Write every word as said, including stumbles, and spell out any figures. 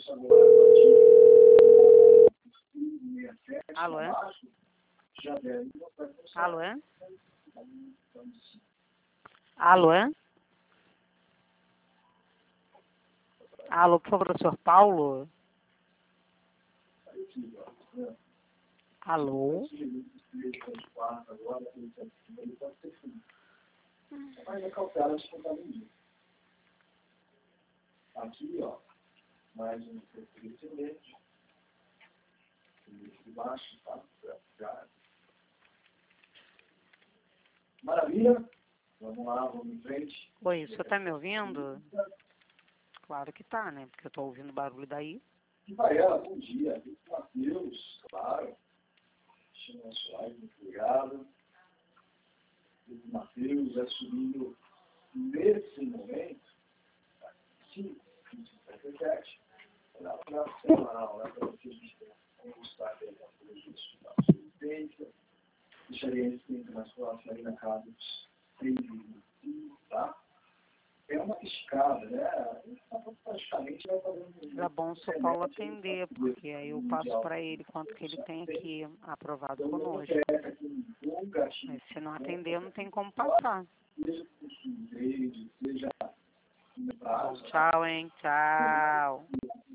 Alô, é? Alô, é? Alô, é? Alô, por favor, o senhor Paulo? Alô? Mas é cautelar de contaminação. Aqui, ó, mais um excelente. De baixo, tá? Maravilha. Vamos lá, vamos em frente. Oi, o senhor tá me ouvindo? Claro que tá, né? Porque eu tô ouvindo barulho daí. E para ela, bom dia. Matheus, claro. Chama nosso live, muito obrigado. O Matheus é subindo nesse momento. Sim, cinquenta e sete. Olha para semanal, né? Para você a gente gostar dele, da assistência. Deixaria esse tempo mais próximo ali na casa dos três e tá? É uma escada, né? Praticamente vai fazendo. Era bom se o Paulo atender, porque aí eu passo para ele quanto que ele tem aqui aprovado conosco. Mas se não atender, não tem como passar. Bom, tchau, hein? Tchau.